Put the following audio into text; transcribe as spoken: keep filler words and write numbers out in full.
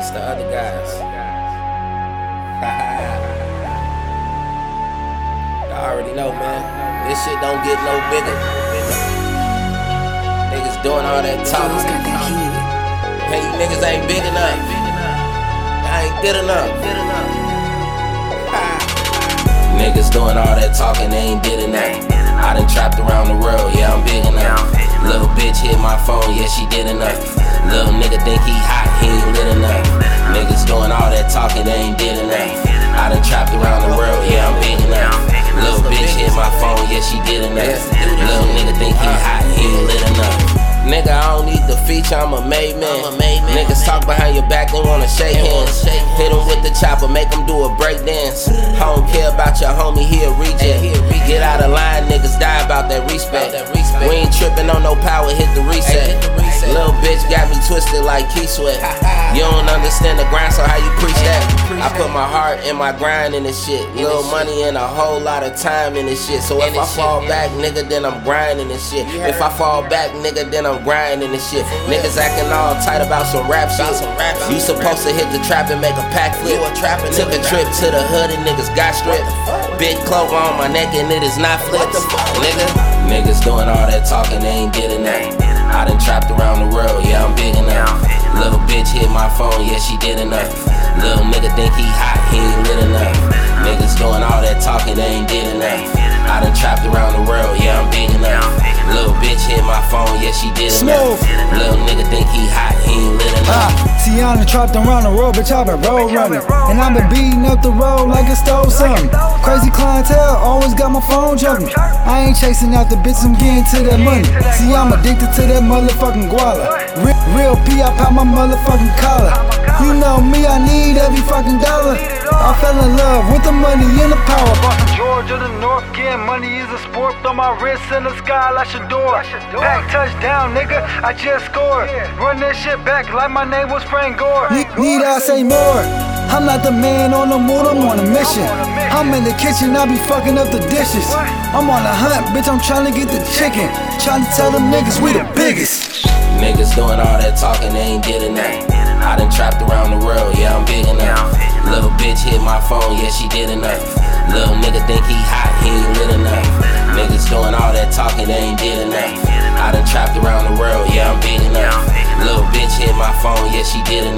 It's the other guys. Y'all already know, man. This shit don't get no bigger. Niggas doing all that talking. Hey, you niggas ain't big enough. Y'all ain't good enough. Niggas doing all that talking, they ain't did enough. I done trapped around the world, yeah, I'm big enough. Little bitch hit my phone, yeah, she did enough. Little nigga think he hot, he ain't lit enough. Niggas doing all that talking, they ain't did enough. I done trapped around the world, yeah, I'm big enough. Little bitch hit my phone, yeah, she did enough. Little nigga think he hot, he ain't lit enough. Nigga, I don't need the feature, I'm a made man. Niggas talk behind your back, they wanna shake hands. Hit him with the chopper, make him do a break dance. I don't care about your homie, he a reject. Get out of line, niggas die about that respect. We ain't tripping on no power, hit the reset. Little bitch got me twisted like Key Sweat. You don't understand the grind, so how you preach that? I put my heart and my grind in this shit. Little money and a whole lot of time in this shit. So if I fall back, nigga, then I'm grinding this shit. If I fall back, nigga, then I'm grinding this shit. Niggas acting all tight about some rap shit. You supposed to hit the trap and make a pack flip. Took a trip to the hood and niggas got stripped. Big clover on my neck and it is not flips. Nigga, niggas doing all that talking, they ain't did enough. I done trapped around the world, yeah, I'm big enough. Little bitch hit my phone, yeah, she did enough. Little nigga think he hot, he ain't lit enough. Niggas doing all that talking, they ain't did enough. I done trapped around the world, yeah, I'm big enough. Little bitch hit my phone, yeah, she did enough. Little nigga think he hot, he ain't lit enough. Ah, see, I done trapped around the road, bitch, I been road running. And I been beating up the road like it stole something. Crazy clientele, always got my phone jumping. I ain't chasing out the bitch, I'm getting to that money. See, I'm addicted to that motherfucking guala. Real, real P, I pop my motherfucking collar. You know me, I need every fucking dollar. I fell in love with the money and the power. Bought from Georgia to North, getting money is a sport. Throw my wrist in the sky like Shador. Back touchdown, nigga, I just scored. Run that shit back like my name was Frank Gore. Need, need I say more? I'm not the man on the moon, I'm on a mission. I'm in the kitchen, I be fucking up the dishes. I'm on a hunt, bitch, I'm trying to get the chicken. Trying to tell them niggas we the biggest. Niggas doing all that talking, they ain't did enough. I done trapped around the world, yeah, I'm big enough. Little bitch hit my phone, yeah, she did enough. Little nigga think he hot, he ain't lit enough. Niggas doing all that talking, they ain't did enough. I done trapped around the world, yeah, I'm big enough. Little bitch hit my phone, yeah, she did enough.